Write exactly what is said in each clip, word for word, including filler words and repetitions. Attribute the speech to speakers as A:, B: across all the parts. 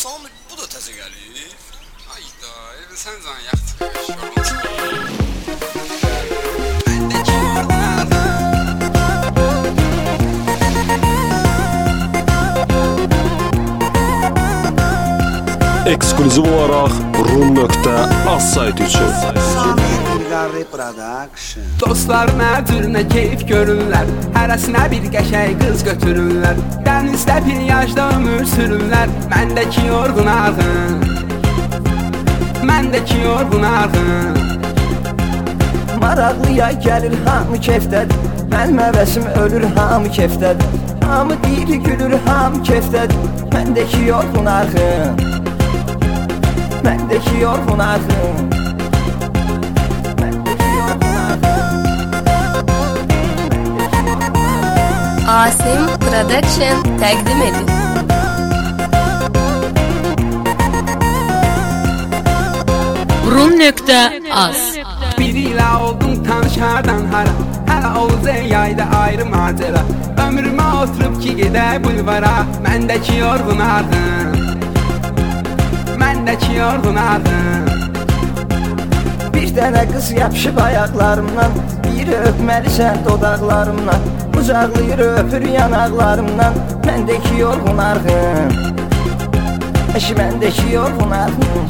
A: Son bu da təzə gəlir. Ayda, elə sən can yaxşı yorulmusan. Məndəki yorğunlardı.
B: Ekskluziv olaraq rum nöqtə az sayt üçün.
C: Dostlar məcürünə keyif görürlər, hərəsinə bir qəşəy qız götürürlər. Dənizdə pilyajda ömür sürürlər, məndəki yorğun ağın, məndəki yorğun ağın.
D: Maraqlıya gəlir hamı kefdədir, mənim həvəsim ölür hamı kefdədir. Hamı deyir gülür hamı kefdədir, məndəki yorğun ağın, məndəki yorğun ağın.
E: Asim Production təqdim edir. rum nöqtə az.
C: Bir ilə oldum tanışardan hara, hələ olacaq yayda ayrı macera. Ömrümə oturub ki gedək bulvara, məndəki yorğun ağın, məndəki yorğun ağın.
D: Bir dənə qız yapışıb ayaqlarımdan, biri öpməlisən dodaqlarımdan, qucaqlayır öpür yanaqlarımdan, məndəki yorğun ağın, əşi məndəki yorğun ağın.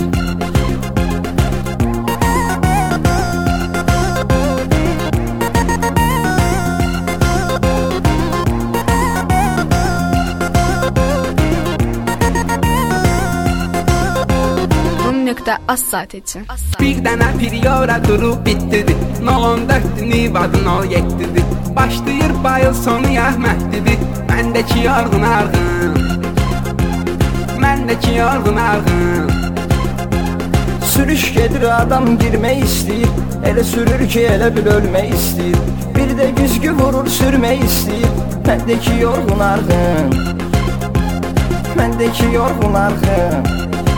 E: Az saat için.
C: Bir dənə piryora durub bitdidir, on dörddür vadın o yetdidir. Başlayır bayıl sonu yəhməkdidir, məndəki yorğun ağın, məndəki yorğun ağın.
D: Sürüş gedir adam girmək istəyir, elə sürür ki elə bil ölmək istəyir. Bir də güzgü vurur sürmək istəyir, məndəki yorğun ağın, məndəki yorğun ağın.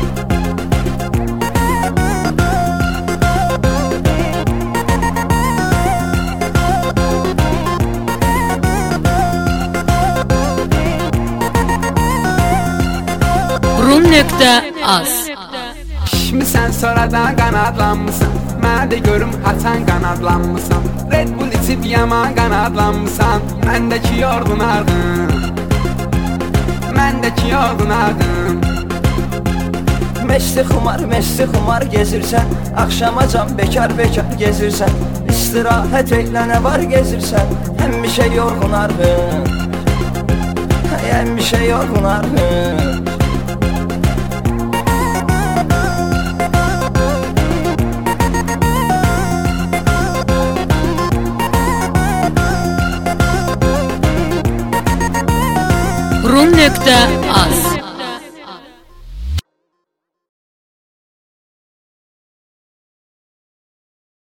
E: rum nöqtə az.
C: Şişmisən sonradan qanadlanmısan, mənə də görüm haçan qanadlanmısan. Red Bull içib yaman qanadlanmısan, məndəki yorğun ağın, məndəki yorğun ağın.
D: Məşti xumar, məşti xumar gezirsən, axşamacan bekar bekar gezirsən. İstirahət eylənə var gezirsən, həmişə yorğun ağın, həmişə yorğun ağın.
E: rum nöqtə az.